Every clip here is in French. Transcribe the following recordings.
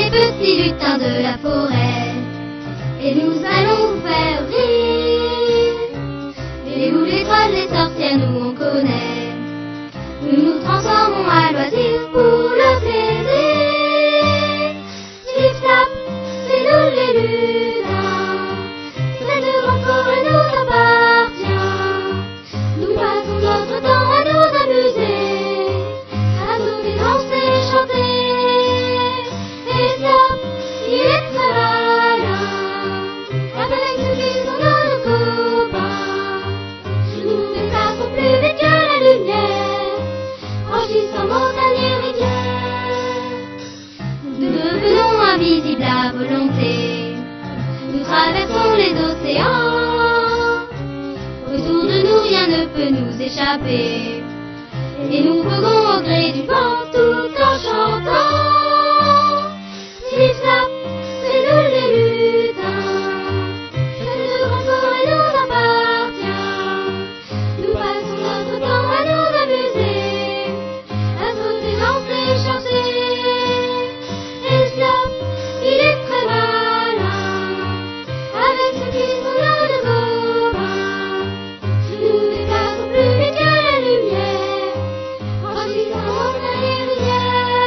les petits lutins de la forêt, et nous allons vous faire rire. Les loups, les trolls, les sorcières, nous on connaît. Nous nous transformons à loisir pour le plaisir. Slip slap, c'est nous les lutins. Cette grande forêt nous appartient. Nous passons notre temps à nous amuser, à sauter, danser, chanter. Et Slap, il est très malin. Avec nous qui sont nos copains, nous déplaçons plus vite que la lumière, franchissant montagne et rivière. Nous devenons invisibles à volonté, nous traversons les océans. Autour de nous rien ne peut nous échapper, et nous voguons au gré du vent tout en chantant. Slip slap, c'est nous les lutins. Cette grande forêt nous appartient. Nous passons notre temps à nous amuser, à sauter, danser, chanter. Et Slap, il est très malin. Avec ceux qui sont nos copains, nous déplaçons plus vite que la lumière, franchissant montagne et rivière.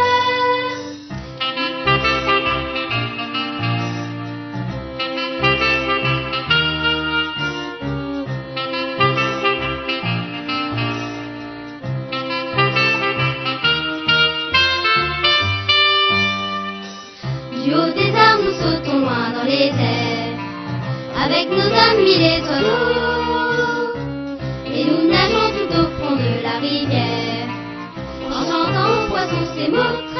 Du haut des arbres, nous sautons loin dans les airs, avec nos amis les oiseaux, et nous nageons tout au fond de la rivière, en chantant aux poissons ces mots.